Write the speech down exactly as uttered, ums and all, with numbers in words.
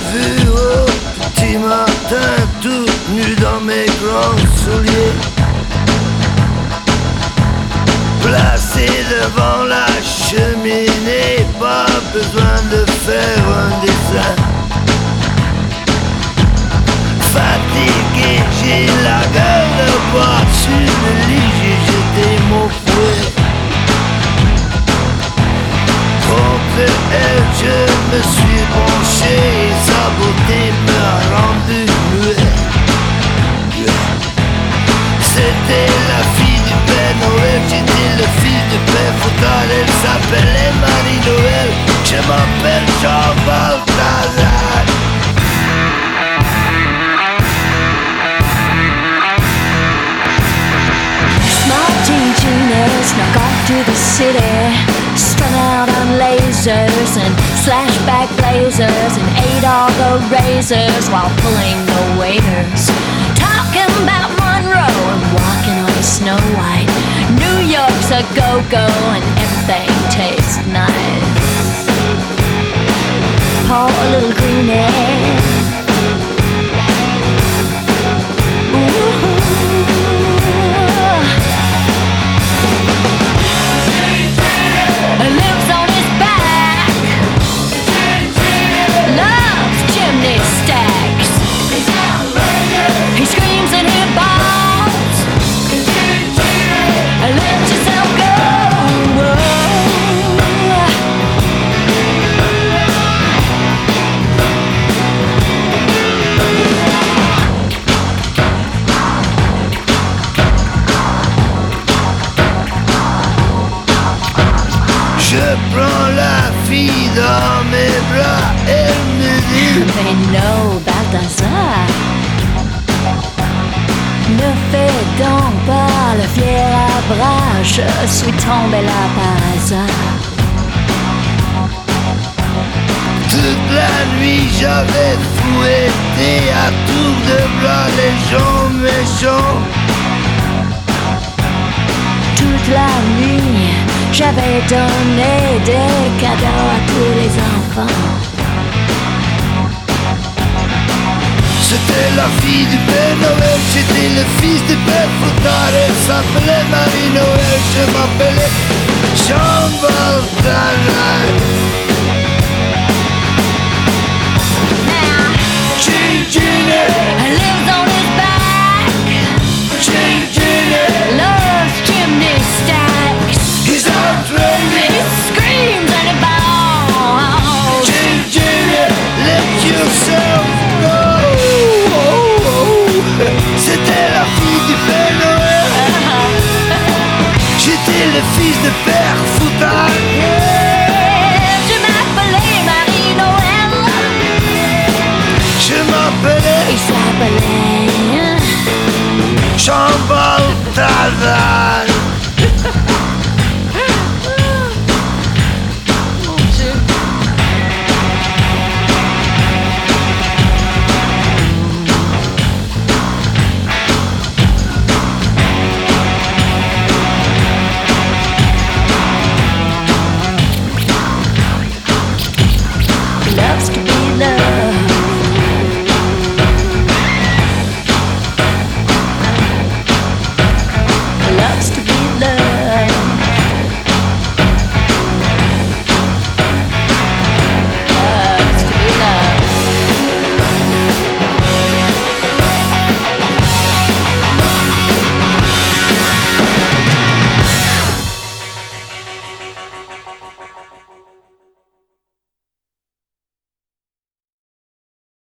vu au petit matin, tout nu dans mes grands souliers, placé devant la cheminée, pas besoin de faire un dessin. Fatigué, j'ai la gueule de bois sur le lit, j'ai jeté mon fouet. Contre elle, je me suis penché et sa beauté m'a rendu muet. C'était la fille du Père Noël, j'étais le fils du Père Foutal. Elle s'appelait Marie-Noël, je m'appelle Jean Balthazar. Small teen tuners snuck off to the city, strung out on lasers and slashback blazers, and ate all the razors while pulling the waiters. Talking about Monroe and walking on Snow White. New York's a go-go and everything tastes nice. Pour a little greenie. Lives on his back, loves chimney stacks. He screams and he balls. Let yourself go. Je prends la fille dans mes bras, elle me dit: Mais non, Balthazar, ne fais donc pas le fier à bras, je suis tombé là par hasard. Toute la nuit j'avais fouetté à tour de bras les gens méchants. Toute la nuit, j'avais donné des cadeaux à tous les enfants. C'était la fille du Père Noël, j'étais le fils du Père Fouettard. Elle s'appelait Marie-Noël, je m'appelais Jean Balthazar. Gin Genie Lives on his back, Gin Genie loves chimney stacks. He's outrageous. He screams and he bawls. Gin Genie, let yourself go. C'était la fille du Père Noël, j'étais le fils de Père Fouettard. Je m'appelais Marie-Noël, Je m'appelais il s'appelait Jean Balthazar.